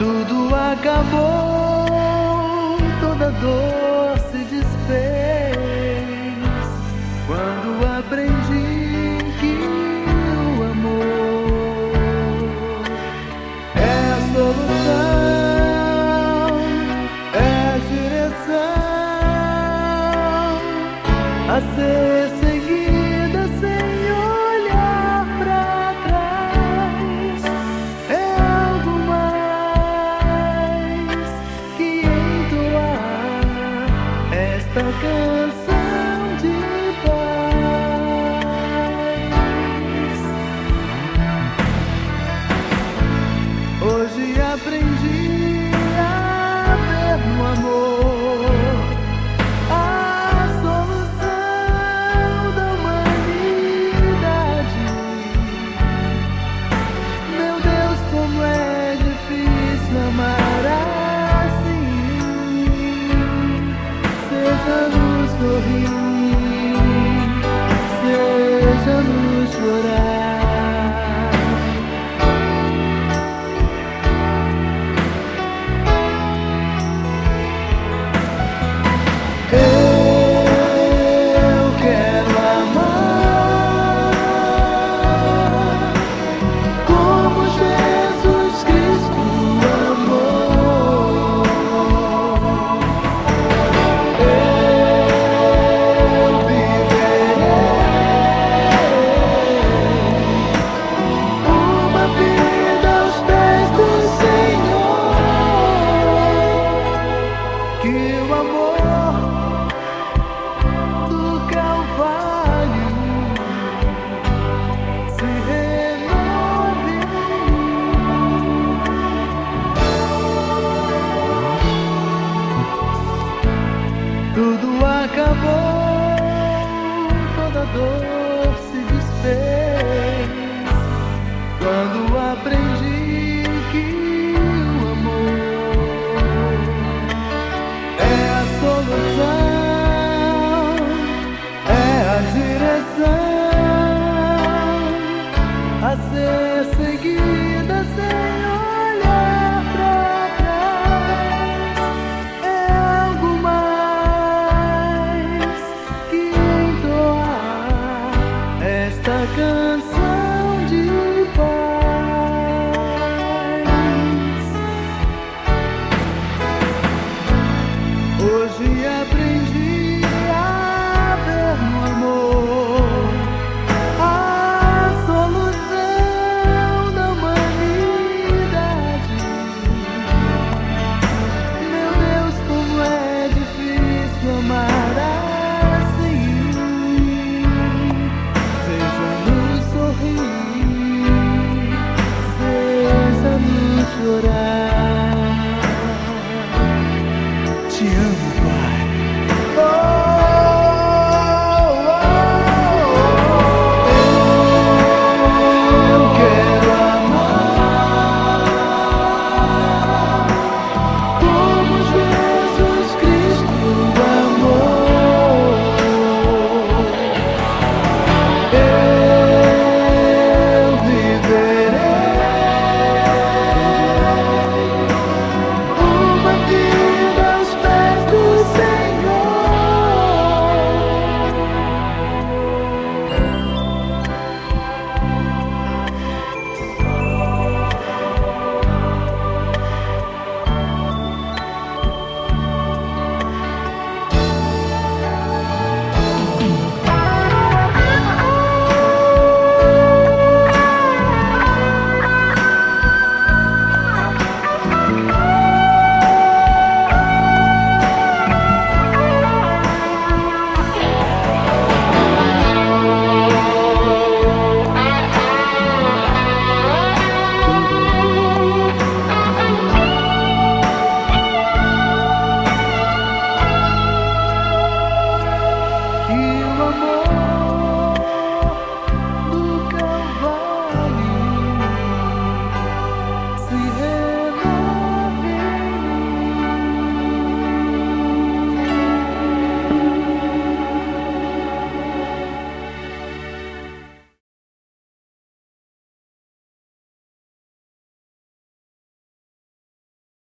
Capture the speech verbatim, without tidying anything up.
Tudo acabou, toda dor se desfez quando aprendi que o amor é a solução, é a direção a ser seguida sem olhar pra trás. É algo mais que entoar esta canção de paz. Hoje aprendi a ver no amor a solução da humanidade. Meu Deus, como é difícil amar assim. Seja no sorrir, seja no chorar. Eu quero amar como Jesus Cristo amou. Eu viverei uma vida aos pés do Senhor. Que o amor do Calvário se renove em mim. Tudo acabou, toda dor se desfez quando aprendi que o amor é a solução, é a direção a ser seguida sem olhar pra trás. É algo mais que entoar esta canção de paz. Hoje aprendi a ver no amor a solução da humanidade. Meu Deus, como é difícil amar assim. Seja no sorrir, seja no chorar. Te amo, Pai. Oh, oh, oh. Eu quero amar como Jesus Cristo amou. Eu viverei uma vida aos pés do amor do Calvário se